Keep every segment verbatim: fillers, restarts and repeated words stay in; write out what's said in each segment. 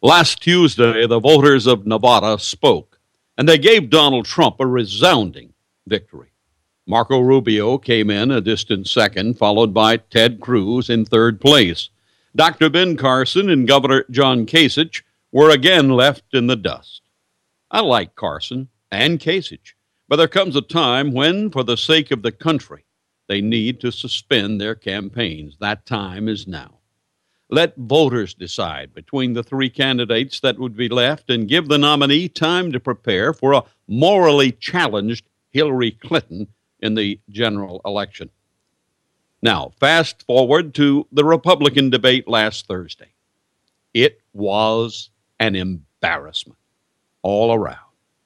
Last Tuesday, the voters of Nevada spoke, and they gave Donald Trump a resounding victory. Marco Rubio came in a distant second, followed by Ted Cruz in third place. Doctor Ben Carson and Governor John Kasich were again left in the dust. I like Carson and Kasich, but there comes a time when, for the sake of the country, they need to suspend their campaigns. That time is now. Let voters decide between the three candidates that would be left and give the nominee time to prepare for a morally challenged Hillary Clinton in the general election. Now, fast forward to the Republican debate last Thursday. It was an embarrassment all around.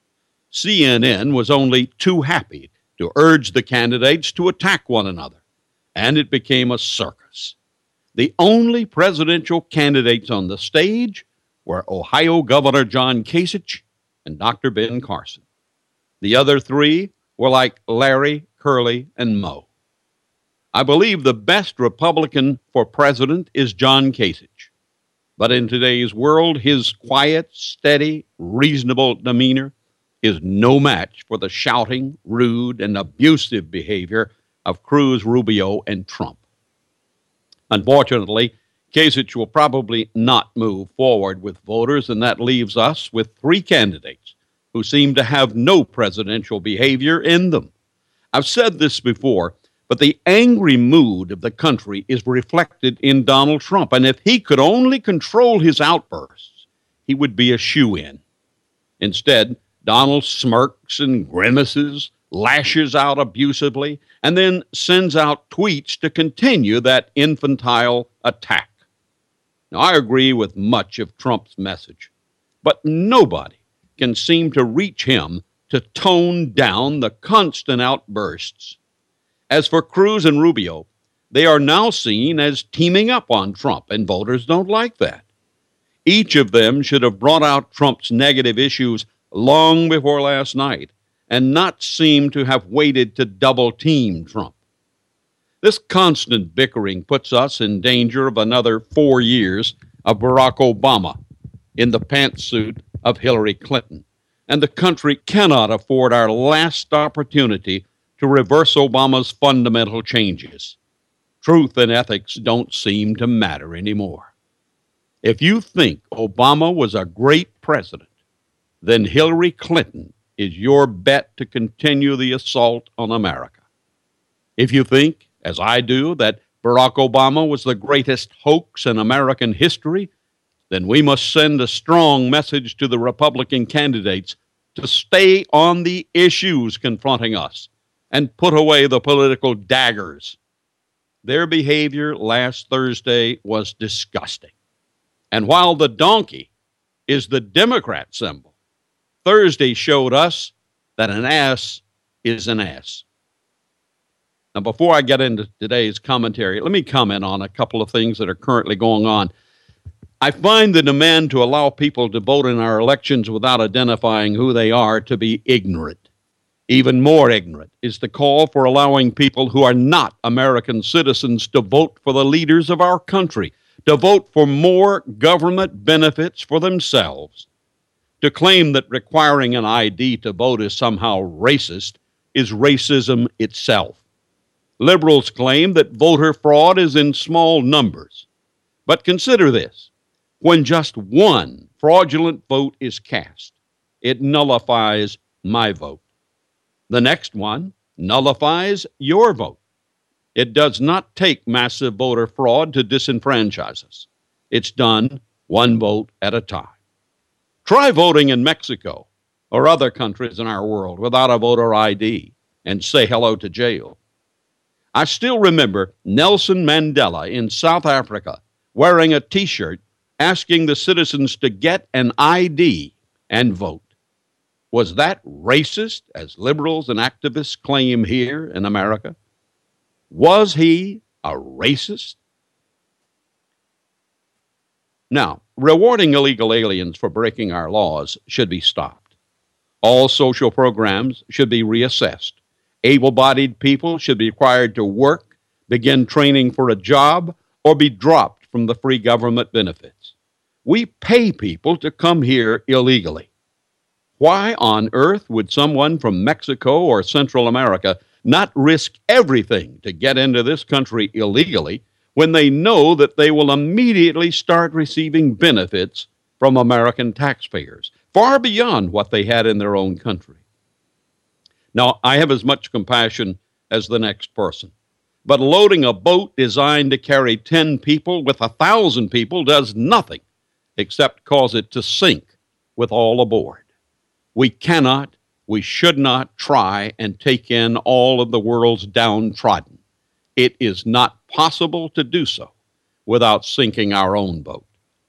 C N N was only too happy to urge the candidates to attack one another, and it became a circus. The only presidential candidates on the stage were Ohio Governor John Kasich and Doctor Ben Carson. The other three were like Larry, Curly, and Moe. I believe the best Republican for president is John Kasich. But in today's world, his quiet, steady, reasonable demeanor is no match for the shouting, rude, and abusive behavior of Cruz, Rubio, and Trump. Unfortunately, Kasich will probably not move forward with voters, and that leaves us with three candidates who seem to have no presidential behavior in them. I've said this before, but the angry mood of the country is reflected in Donald Trump, and if he could only control his outbursts, he would be a shoo-in. Instead, Donald smirks and grimaces, lashes out abusively, and then sends out tweets to continue that infantile attack. Now, I agree with much of Trump's message, but nobody can seem to reach him to tone down the constant outbursts. As for Cruz and Rubio, they are now seen as teaming up on Trump, and voters don't like that. Each of them should have brought out Trump's negative issues long before last night and not seem to have waited to double-team Trump. This constant bickering puts us in danger of another four years of Barack Obama in the pantsuit of Hillary Clinton, and the country cannot afford our last opportunity to reverse Obama's fundamental changes. Truth and ethics don't seem to matter anymore. If you think Obama was a great president, then Hillary Clinton is your bet to continue the assault on America. If you think, as I do, that Barack Obama was the greatest hoax in American history, then we must send a strong message to the Republican candidates to stay on the issues confronting us and put away the political daggers. Their behavior last Thursday was disgusting. And while the donkey is the Democrat symbol, Thursday showed us that an ass is an ass. Now, before I get into today's commentary, let me comment on a couple of things that are currently going on. I find the demand to allow people to vote in our elections without identifying who they are to be ignorant. Even more ignorant is the call for allowing people who are not American citizens to vote for the leaders of our country, to vote for more government benefits for themselves. To claim that requiring an I D to vote is somehow racist is racism itself. Liberals claim that voter fraud is in small numbers. But consider this. When just one fraudulent vote is cast, it nullifies my vote. The next one nullifies your vote. It does not take massive voter fraud to disenfranchise us. It's done one vote at a time. Try voting in Mexico or other countries in our world without a voter I D and say hello to jail. I still remember Nelson Mandela in South Africa wearing a T-shirt asking the citizens to get an I D and vote. Was that racist, as liberals and activists claim here in America? Was he a racist? Now, rewarding illegal aliens for breaking our laws should be stopped. All social programs should be reassessed. Able-bodied people should be required to work, begin training for a job, or be dropped from the free government benefits. We pay people to come here illegally. Why on earth would someone from Mexico or Central America not risk everything to get into this country illegally when they know that they will immediately start receiving benefits from American taxpayers, far beyond what they had in their own country? Now, I have as much compassion as the next person, but loading a boat designed to carry ten people with a thousand people does nothing except cause it to sink with all aboard. We cannot, we should not try and take in all of the world's downtrodden. It is not possible to do so without sinking our own boat.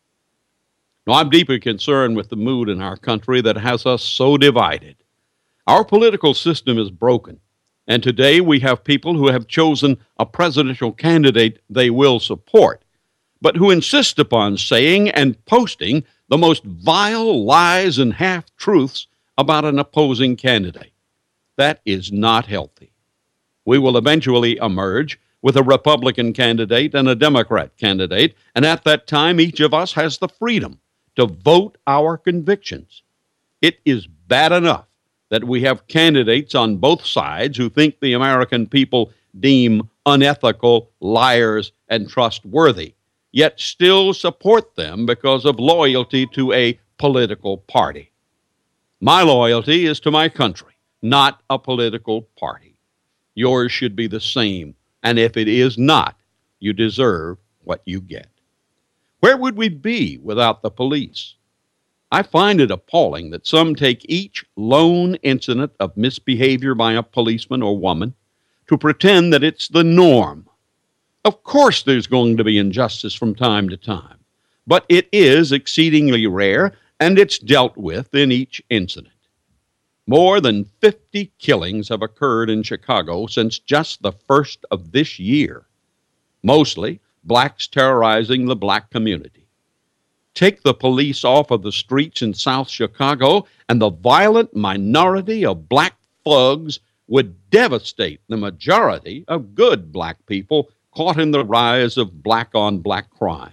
Now, I'm deeply concerned with the mood in our country that has us so divided. Our political system is broken, and today we have people who have chosen a presidential candidate they will support, but who insist upon saying and posting the most vile lies and half-truths about an opposing candidate. That is not healthy. We will eventually emerge with a Republican candidate and a Democrat candidate, and at that time, each of us has the freedom to vote our convictions. It is bad enough that we have candidates on both sides who think the American people deem unethical, liars, and trustworthy, yet still support them because of loyalty to a political party. My loyalty is to my country, not a political party. Yours should be the same, and if it is not, you deserve what you get. Where would we be without the police? I find it appalling that some take each lone incident of misbehavior by a policeman or woman to pretend that it's the norm. Of course there's going to be injustice from time to time, but it is exceedingly rare, and it's dealt with in each incident. More than fifty killings have occurred in Chicago since just the first of this year, mostly blacks terrorizing the black community. Take the police off of the streets in South Chicago, and the violent minority of black thugs would devastate the majority of good black people caught in the rise of black-on-black crime.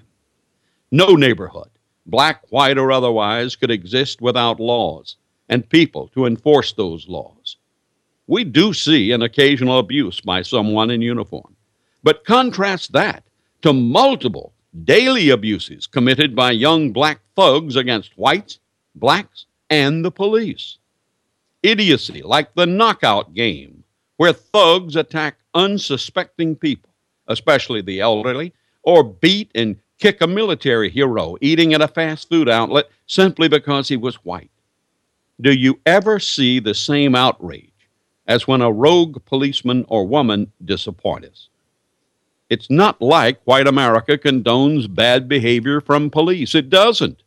No neighborhood, black, white, or otherwise, could exist without laws and people to enforce those laws. We do see an occasional abuse by someone in uniform, but contrast that to multiple daily abuses committed by young black thugs against whites, blacks, and the police. Idiocy like the knockout game, where thugs attack unsuspecting people, especially the elderly, or beat and kick a military hero eating at a fast food outlet simply because he was white. Do you ever see the same outrage as when a rogue policeman or woman disappoints us? It's not like white America condones bad behavior from police. It doesn't.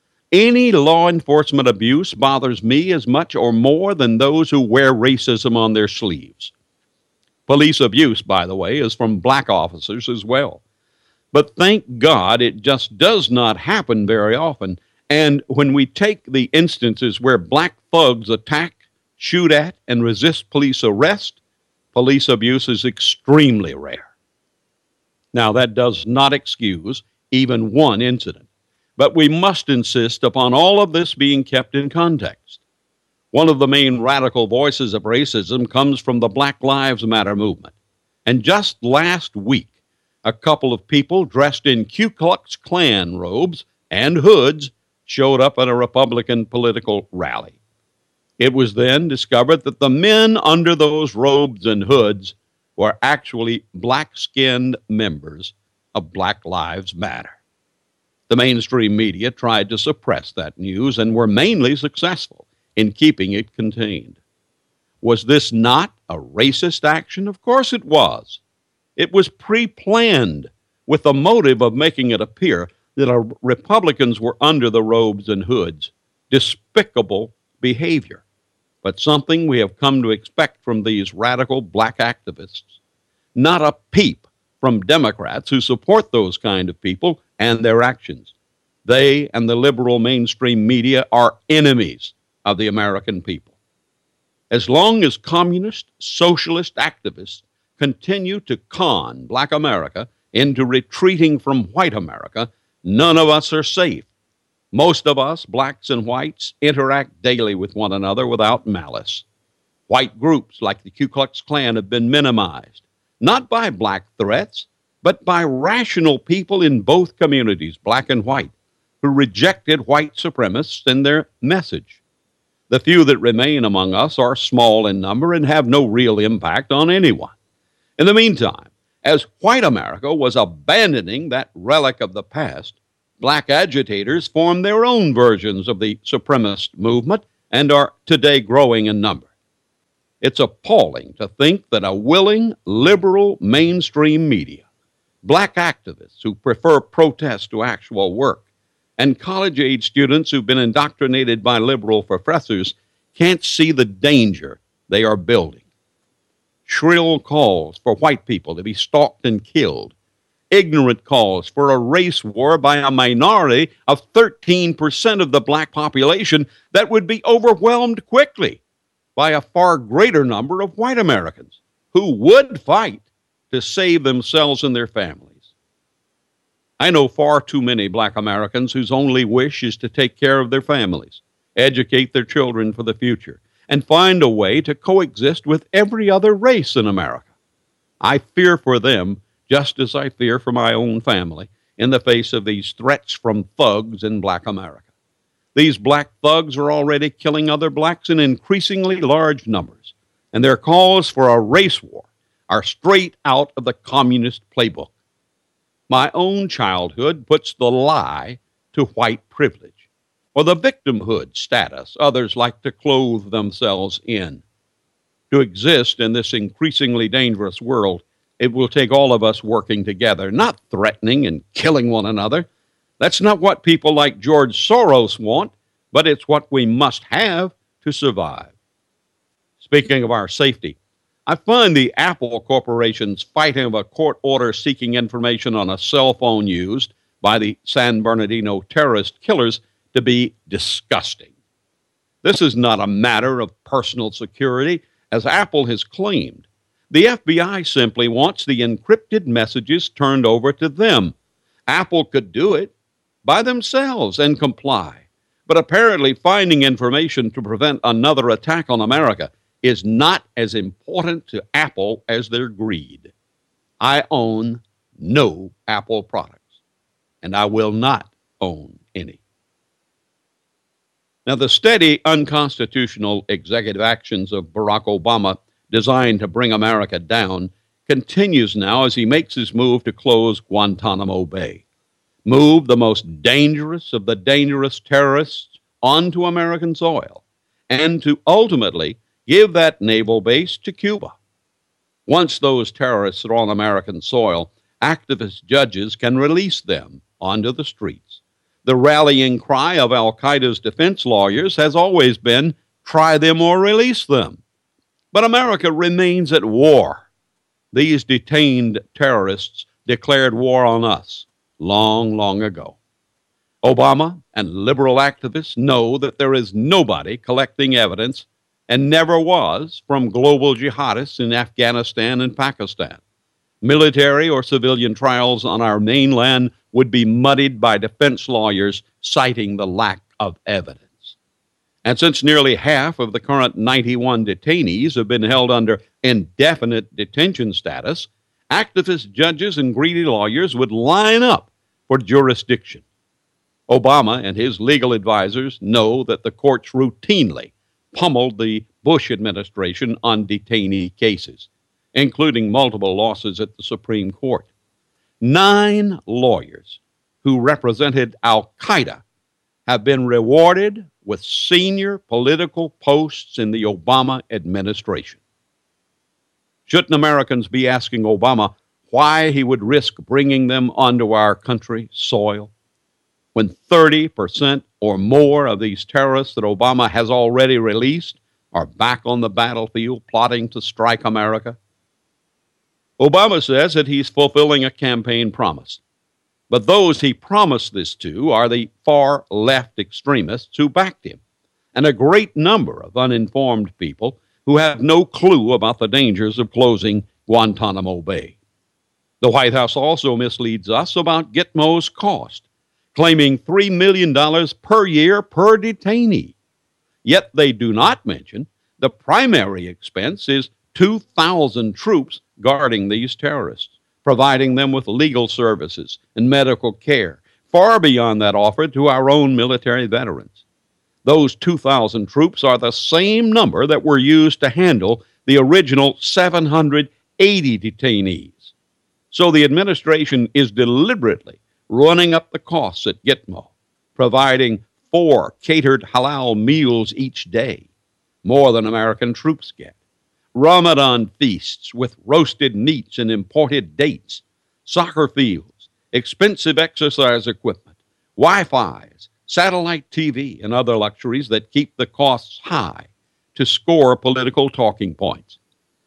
Any law enforcement abuse bothers me as much or more than those who wear racism on their sleeves. Police abuse, by the way, is from black officers as well. But thank God it just does not happen very often. And when we take the instances where black thugs attack, shoot at, and resist police arrest, police abuse is extremely rare. Now, that does not excuse even one incident, but we must insist upon all of this being kept in context. One of the main radical voices of racism comes from the Black Lives Matter movement. And just last week, a couple of people dressed in Ku Klux Klan robes and hoods showed up at a Republican political rally. It was then discovered that the men under those robes and hoods were actually black-skinned members of Black Lives Matter. The mainstream media tried to suppress that news and were mainly successful in keeping it contained. Was this not a racist action? Of course it was. It was pre-planned with the motive of making it appear that our Republicans were under the robes and hoods. Despicable behavior, but something we have come to expect from these radical black activists. Not a peep from Democrats who support those kind of people and their actions. They and the liberal mainstream media are enemies of the American people. As long as communist, socialist activists continue to con black America into retreating from white America, none of us are safe Most of us, blacks and whites, interact daily with one another without malice. White groups like the Ku Klux Klan have been minimized, not by black threats, but by rational people in both communities, black and white, who rejected white supremacists and their message. The few that remain among us are small in number and have no real impact on anyone. In the meantime, as white America was abandoning that relic of the past, black agitators formed their own versions of the supremacist movement and are today growing in number. It's appalling to think that a willing, liberal, mainstream media, black activists who prefer protest to actual work, and college-age students who've been indoctrinated by liberal professors can't see the danger they are building. Shrill calls for white people to be stalked and killed, ignorant calls for a race war by a minority of thirteen percent of the black population that would be overwhelmed quickly by a far greater number of white Americans who would fight to save themselves and their families. I know far too many black Americans whose only wish is to take care of their families, educate their children for the future, and find a way to coexist with every other race in America. I fear for them just as I fear for my own family in the face of these threats from thugs in black America. These black thugs are already killing other blacks in increasingly large numbers, and their calls for a race war are straight out of the communist playbook. My own childhood puts the lie to white privilege, or the victimhood status others like to clothe themselves in. To exist in this increasingly dangerous world, it will take all of us working together, not threatening and killing one another. That's not what people like George Soros want, but it's what we must have to survive. Speaking of our safety, I find the Apple Corporation's fighting of a court order seeking information on a cell phone used by the San Bernardino terrorist killers to be disgusting. This is not a matter of personal security, as Apple has claimed. The F B I simply wants the encrypted messages turned over to them. Apple could do it by themselves and comply. But apparently finding information to prevent another attack on America is not as important to Apple as their greed. I own no Apple products, and I will not own any. Now, the steady, unconstitutional executive actions of Barack Obama designed to bring America down continues now as he makes his move to close Guantanamo Bay, move the most dangerous of the dangerous terrorists onto American soil, and to ultimately give that naval base to Cuba. Once those terrorists are on American soil, activist judges can release them onto the streets. The rallying cry of Al-Qaeda's defense lawyers has always been, try them or release them. But America remains at war. These detained terrorists declared war on us long, long ago. Obama and liberal activists know that there is nobody collecting evidence, and never was, from global jihadists in Afghanistan and Pakistan. Military or civilian trials on our mainland would be muddied by defense lawyers citing the lack of evidence. And since nearly half of the current ninety-one detainees have been held under indefinite detention status, activist judges and greedy lawyers would line up for jurisdiction. Obama and his legal advisors know that the courts routinely pummeled the Bush administration on detainee cases, including multiple losses at the Supreme Court. Nine lawyers who represented Al-Qaeda have been rewarded with senior political posts in the Obama administration. Shouldn't Americans be asking Obama why he would risk bringing them onto our country's soil when thirty percent or more of these terrorists that Obama has already released are back on the battlefield plotting to strike America? Obama says that he's fulfilling a campaign promise. But those he promised this to are the far left extremists who backed him, and a great number of uninformed people who have no clue about the dangers of closing Guantanamo Bay. The White House also misleads us about Gitmo's cost, claiming three million dollars per year per detainee. Yet they do not mention the primary expense is two thousand troops guarding these terrorists, providing them with legal services and medical care, far beyond that offered to our own military veterans. Those two thousand troops are the same number that were used to handle the original seven hundred eighty detainees. So the administration is deliberately running up the costs at Gitmo, providing four catered halal meals each day, more than American troops get, Ramadan feasts with roasted meats and imported dates, soccer fields, expensive exercise equipment, Wi-Fi's, satellite T V, and other luxuries that keep the costs high to score political talking points.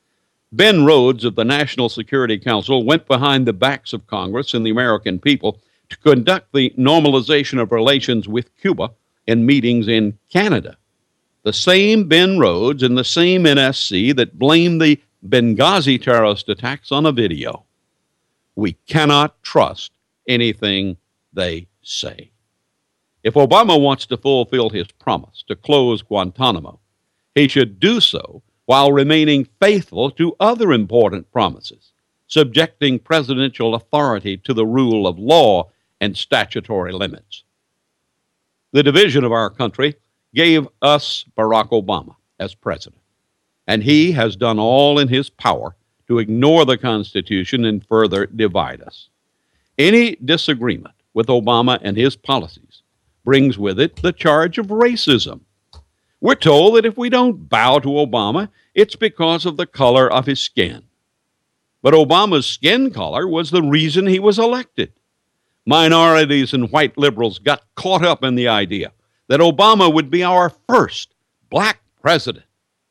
Ben Rhodes of the National Security Council went behind the backs of Congress and the American people to conduct the normalization of relations with Cuba in meetings in Canada. The same Ben Rhodes and the same N S C that blamed the Benghazi terrorist attacks on a video. We cannot trust anything they say. If Obama wants to fulfill his promise to close Guantanamo, he should do so while remaining faithful to other important promises, subjecting presidential authority to the rule of law and statutory limits. The division of our country gave us Barack Obama as president, and he has done all in his power to ignore the Constitution and further divide us. Any disagreement with Obama and his policies brings with it the charge of racism. We're told that if we don't bow to Obama, it's because of the color of his skin. But Obama's skin color was the reason he was elected. Minorities and white liberals got caught up in the idea that Obama would be our first black president.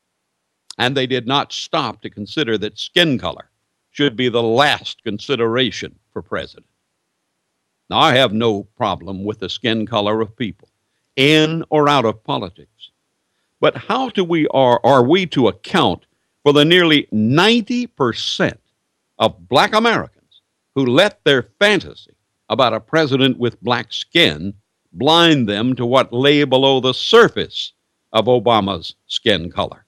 And they did not stop to consider that skin color should be the last consideration for president. Now, I have no problem with the skin color of people, in or out of politics. But how do we are, are we to account for the nearly ninety percent of black Americans who let their fantasy about a president with black skin blind them to what lay below the surface of Obama's skin color?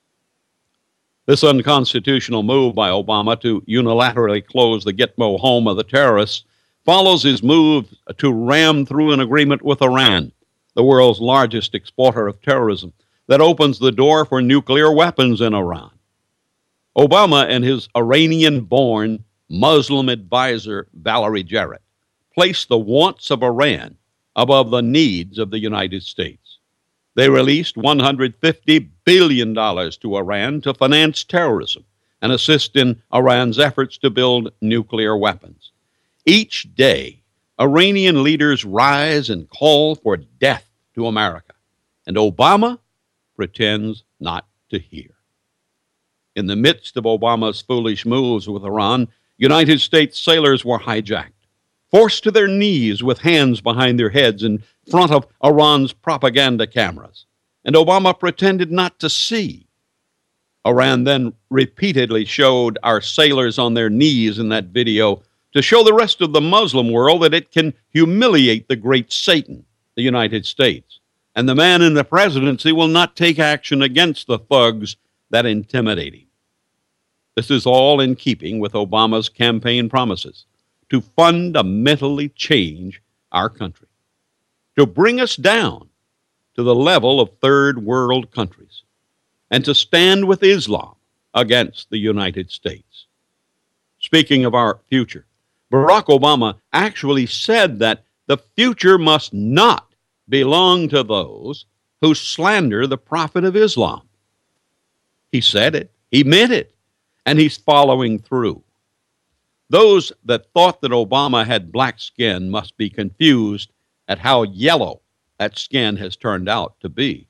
This unconstitutional move by Obama to unilaterally close the Gitmo home of the terrorists follows his move to ram through an agreement with Iran, the world's largest exporter of terrorism, that opens the door for nuclear weapons in Iran. Obama and his Iranian-born Muslim advisor, Valerie Jarrett, placed the wants of Iran above the needs of the United States. They released one hundred fifty billion dollars to Iran to finance terrorism and assist in Iran's efforts to build nuclear weapons. Each day, Iranian leaders rise and call for death to America, and Obama pretends not to hear. In the midst of Obama's foolish moves with Iran, United States sailors were hijacked, forced to their knees with hands behind their heads in front of Iran's propaganda cameras, and Obama pretended not to see. Iran then repeatedly showed our sailors on their knees in that video to show the rest of the Muslim world that it can humiliate the great Satan, the United States, and the man in the presidency will not take action against the thugs that intimidate him. This is all in keeping with Obama's campaign promises to fundamentally change our country, to bring us down to the level of third world countries, and to stand with Islam against the United States. Speaking of our future, Barack Obama actually said that the future must not belong to those who slander the Prophet of Islam. He said it, he meant it, and he's following through. Those that thought that Obama had black skin must be confused at how yellow that skin has turned out to be.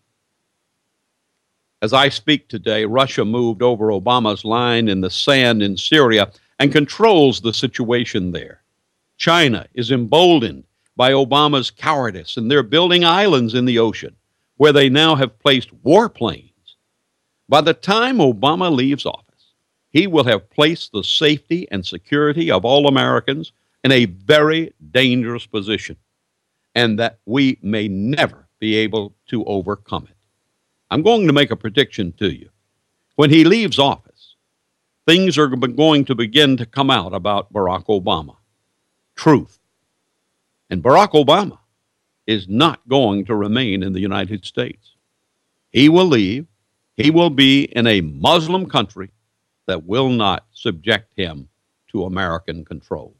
As I speak today, Russia moved over Obama's line in the sand in Syria and controls the situation there. China is emboldened by Obama's cowardice, and they're building islands in the ocean where they now have placed warplanes. By the time Obama leaves office, he will have placed the safety and security of all Americans in a very dangerous position. and that we may never be able to overcome it. I'm going to make a prediction to you. When he leaves office, things are going to begin to come out about Barack Obama. Truth. And Barack Obama is not going to remain in the United States. He will leave. He will be in a Muslim country that will not subject him to American control.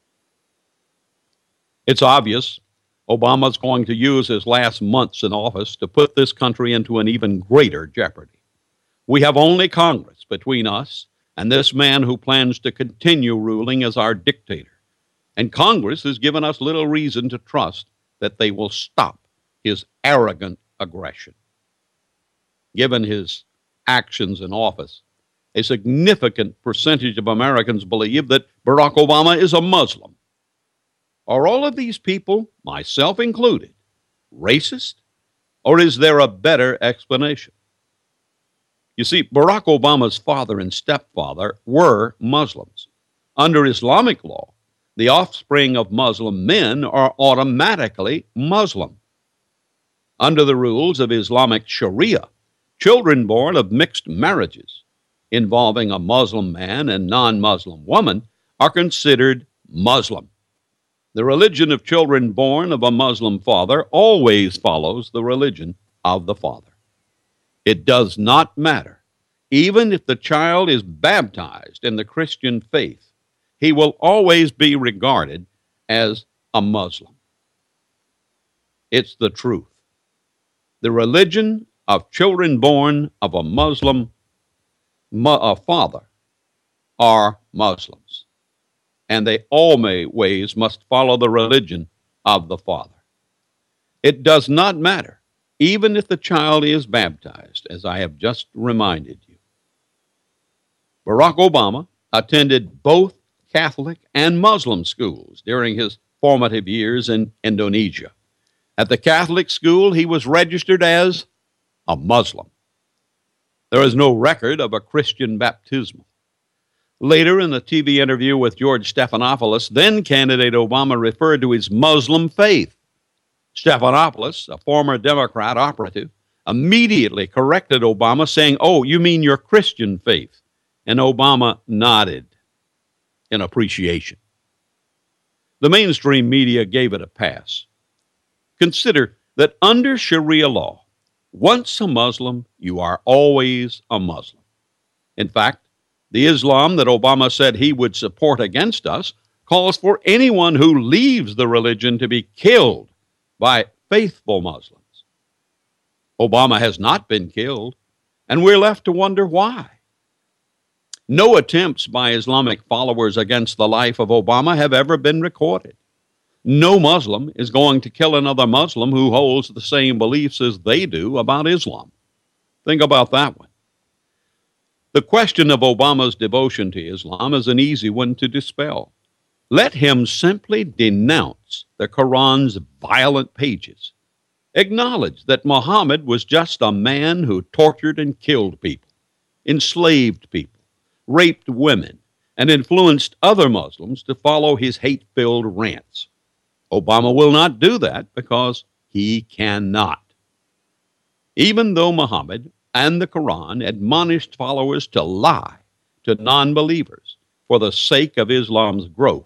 It's obvious Obama's going to use his last months in office to put this country into an even greater jeopardy. We have only Congress between us and this man who plans to continue ruling as our dictator. And Congress has given us little reason to trust that they will stop his arrogant aggression. Given his actions in office, a significant percentage of Americans believe that Barack Obama is a Muslim. Are all of these people, myself included, racist? Or is there a better explanation? You see, Barack Obama's father and stepfather were Muslims. Under Islamic law, the offspring of Muslim men are automatically Muslim. Under the rules of Islamic Sharia, children born of mixed marriages involving a Muslim man and non-Muslim woman are considered Muslim. The religion of children born of a Muslim father always follows the religion of the father. It does not matter. Even if the child is baptized in the Christian faith, he will always be regarded as a Muslim. It's the truth. The religion of children born of a Muslim mu- uh, father are Muslims, and they always must follow the religion of the father. It does not matter, even if the child is baptized, as I have just reminded you. Barack Obama attended both Catholic and Muslim schools during his formative years in Indonesia. At the Catholic school, he was registered as a Muslim. There is no record of a Christian baptismal. Later in the T V interview with George Stephanopoulos, then candidate Obama referred to his Muslim faith. Stephanopoulos, a former Democrat operative, immediately corrected Obama, saying, "Oh, you mean your Christian faith?" And Obama nodded in appreciation. The mainstream media gave it a pass. Consider that under Sharia law, once a Muslim, you are always a Muslim. In fact, the Islam that Obama said he would support against us calls for anyone who leaves the religion to be killed by faithful Muslims. Obama has not been killed, and we're left to wonder why. No attempts by Islamic followers against the life of Obama have ever been recorded. No Muslim is going to kill another Muslim who holds the same beliefs as they do about Islam. Think about that one. The question of Obama's devotion to Islam is an easy one to dispel. Let him simply denounce the Quran's violent pages. Acknowledge that Muhammad was just a man who tortured and killed people, enslaved people, raped women, and influenced other Muslims to follow his hate-filled rants. Obama will not do that because he cannot. Even though Muhammad and the Quran admonished followers to lie to non-believers for the sake of Islam's growth,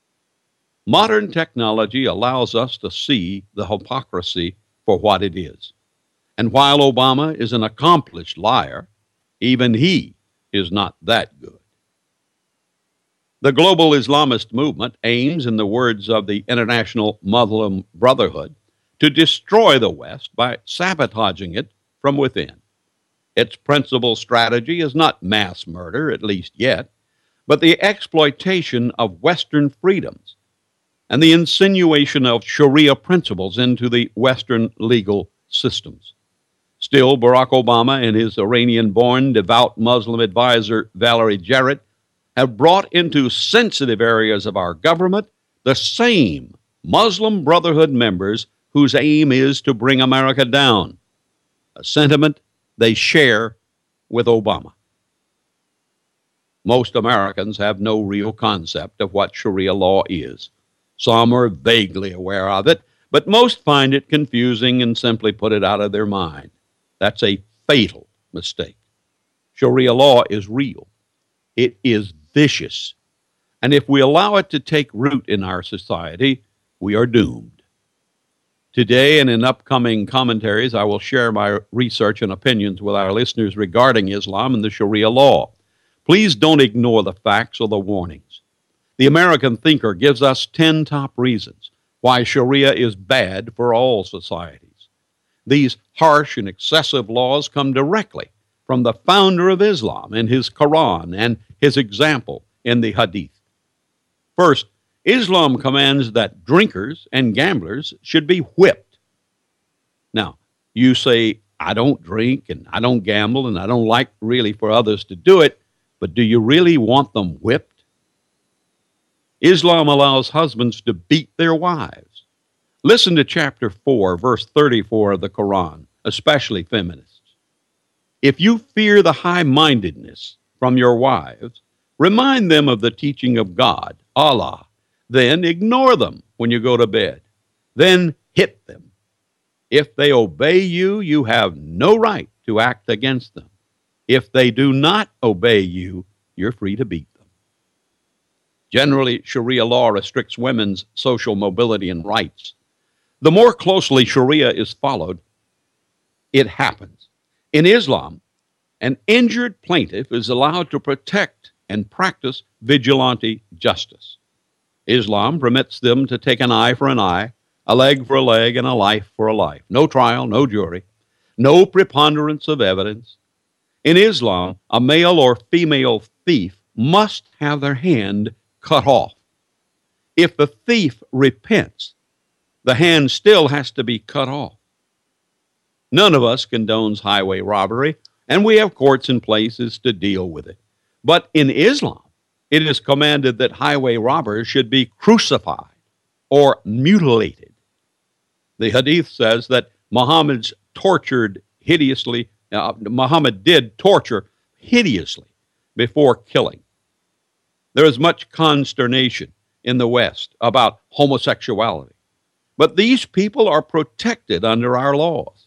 modern technology allows us to see the hypocrisy for what it is. And while Obama is an accomplished liar, even he is not that good. The global Islamist movement aims, in the words of the International Muslim Brotherhood, to destroy the West by sabotaging it from within. Its principal strategy is not mass murder, at least yet, but the exploitation of Western freedoms and the insinuation of Sharia principles into the Western legal systems. Still, Barack Obama and his Iranian-born devout Muslim advisor, Valerie Jarrett, have brought into sensitive areas of our government the same Muslim Brotherhood members whose aim is to bring America down, a sentiment they share with Obama. Most Americans have no real concept of what Sharia law is. Some are vaguely aware of it, but most find it confusing and simply put it out of their mind. That's a fatal mistake. Sharia law is real. It is vicious. And if we allow it to take root in our society, we are doomed. Today and in upcoming commentaries, I will share my research and opinions with our listeners regarding Islam and the Sharia law. Please don't ignore the facts or the warnings. The American Thinker gives us ten top reasons why Sharia is bad for all societies. These harsh and excessive laws come directly from the founder of Islam in his Quran and his example in the Hadith. First, Islam commands that drinkers and gamblers should be whipped. Now, you say, I don't drink and I don't gamble and I don't like really for others to do it, but do you really want them whipped? Islam allows husbands to beat their wives. Listen to chapter four, verse thirty-four of the Quran, especially feminists. If you fear the high-mindedness from your wives, remind them of the teaching of God, Allah. Then ignore them when you go to bed. Then hit them. If they obey you, you have no right to act against them. If they do not obey you, you're free to beat them. Generally, Sharia law restricts women's social mobility and rights. The more closely Sharia is followed, it happens. In Islam, an injured plaintiff is allowed to protect and practice vigilante justice. Islam permits them to take an eye for an eye, a leg for a leg, and a life for a life. No trial, no jury, no preponderance of evidence. In Islam, a male or female thief must have their hand cut off. If the thief repents, the hand still has to be cut off. None of us condones highway robbery, and we have courts in places to deal with it. But in Islam, it is commanded that highway robbers should be crucified or mutilated. The Hadith says that Muhammad's tortured hideously, uh, Muhammad did torture hideously before killing. There is much consternation in the West about homosexuality, but these people are protected under our laws.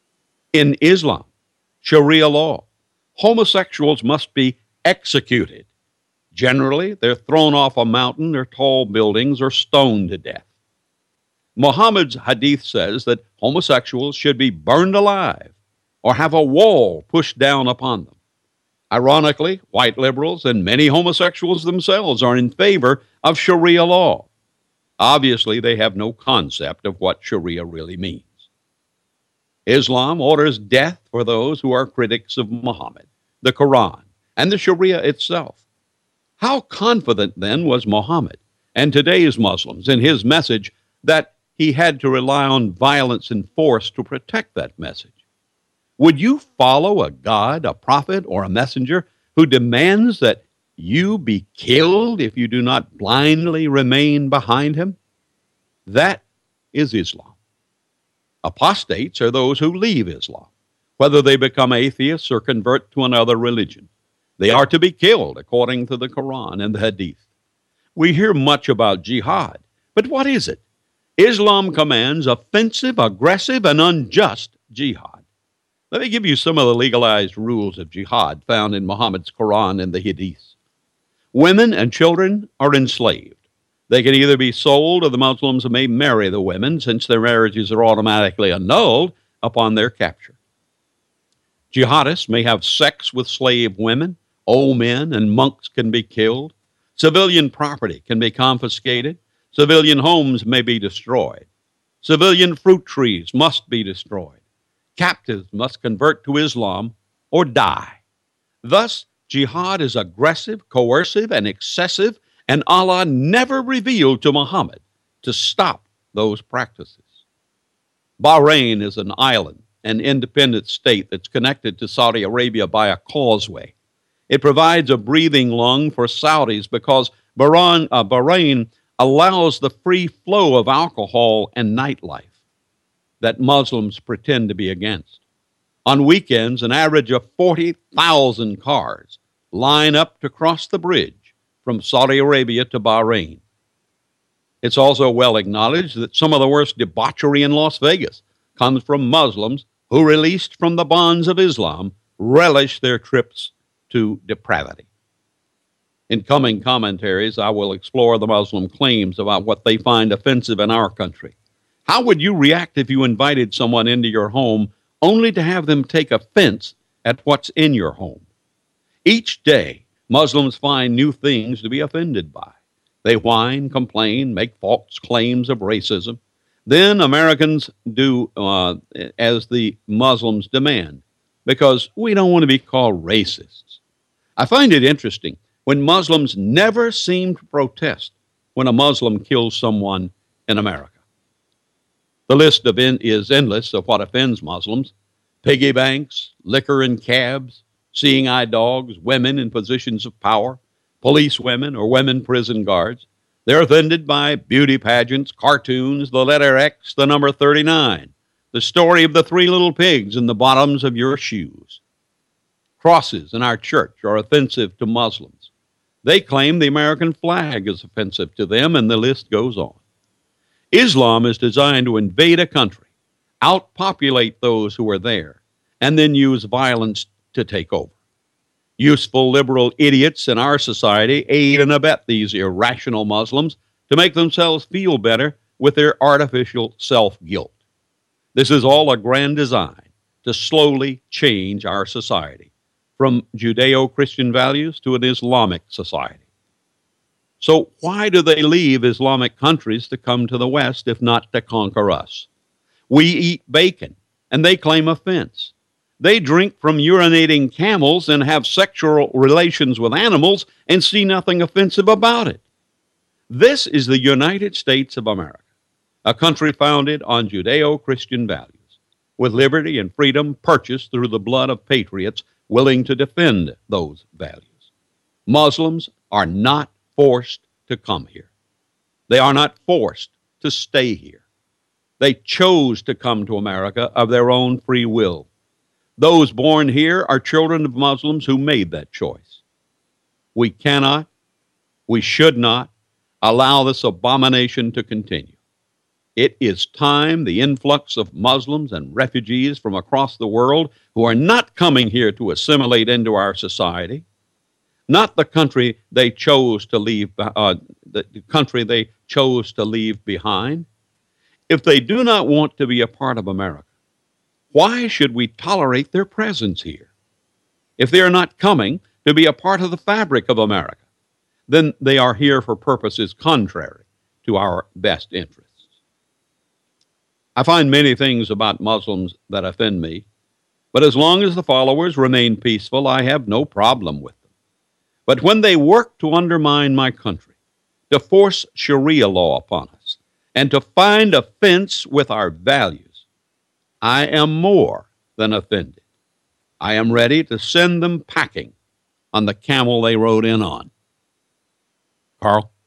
In Islam, Sharia law, homosexuals must be executed. Generally, they're thrown off a mountain or tall buildings or stoned to death. Muhammad's hadith says that homosexuals should be burned alive or have a wall pushed down upon them. Ironically, white liberals and many homosexuals themselves are in favor of Sharia law. Obviously, they have no concept of what Sharia really means. Islam orders death for those who are critics of Muhammad, the Quran, and the Sharia itself. How confident, then, was Muhammad and today's Muslims in his message that he had to rely on violence and force to protect that message? Would you follow a God, a prophet, or a messenger who demands that you be killed if you do not blindly remain behind him? That is Islam. Apostates are those who leave Islam, whether they become atheists or convert to another religion. They are to be killed according to the Quran and the Hadith. We hear much about jihad, but what is it? Islam commands offensive, aggressive, and unjust jihad. Let me give you some of the legalized rules of jihad found in Muhammad's Quran and the Hadiths. Women and children are enslaved. They can either be sold or the Muslims may marry the women, since their marriages are automatically annulled upon their capture. Jihadists may have sex with slave women. Old men and monks can be killed. Civilian property can be confiscated. Civilian homes may be destroyed. Civilian fruit trees must be destroyed. Captives must convert to Islam or die. Thus, jihad is aggressive, coercive, and excessive, and Allah never revealed to Muhammad to stop those practices. Bahrain is an island, an independent state that's connected to Saudi Arabia by a causeway. It provides a breathing lung for Saudis because Bahrain, uh, Bahrain allows the free flow of alcohol and nightlife that Muslims pretend to be against. On weekends, an average of forty thousand cars line up to cross the bridge from Saudi Arabia to Bahrain. It's also well acknowledged that some of the worst debauchery in Las Vegas comes from Muslims who, released from the bonds of Islam, relish their trips to depravity. In coming commentaries, I will explore the Muslim claims about what they find offensive in our country. How would you react if you invited someone into your home only to have them take offense at what's in your home? Each day, Muslims find new things to be offended by. They whine, complain, make false claims of racism. Then Americans do uh, as the Muslims demand, because we don't want to be called racists. I find it interesting when Muslims never seem to protest when a Muslim kills someone in America. The list of in, is endless of what offends Muslims: piggy banks, liquor in cabs, seeing-eye dogs, women in positions of power, police women or women prison guards. They're offended by beauty pageants, cartoons, the letter X, the number thirty-nine, the story of the three little pigs in the bottoms of your shoes. Crosses in our church are offensive to Muslims. They claim the American flag is offensive to them, and the list goes on. Islam is designed to invade a country, outpopulate those who are there, and then use violence to take over. Useful liberal idiots in our society aid and abet these irrational Muslims to make themselves feel better with their artificial self-guilt. This is all a grand design to slowly change our society from Judeo-Christian values to an Islamic society. So why do they leave Islamic countries to come to the West if not to conquer us? We eat bacon, and they claim offense. They drink from urinating camels and have sexual relations with animals and see nothing offensive about it. This is the United States of America, a country founded on Judeo-Christian values, with liberty and freedom purchased through the blood of patriots willing to defend those values. Muslims are not forced to come here. They are not forced to stay here. They chose to come to America of their own free will. Those born here are children of Muslims who made that choice. We cannot, we should not, allow this abomination to continue. It is time the influx of Muslims and refugees from across the world who are not coming here to assimilate into our society, not the country they chose to leave, uh, the country they chose to leave behind. If they do not want to be a part of America, why should we tolerate their presence here? If they are not coming to be a part of the fabric of America, then they are here for purposes contrary to our best interests. I find many things about Muslims that offend me, but as long as the followers remain peaceful, I have no problem with them. But when they work to undermine my country, to force Sharia law upon us, and to find offense with our values, I am more than offended. I am ready to send them packing on the camel they rode in on. Carl?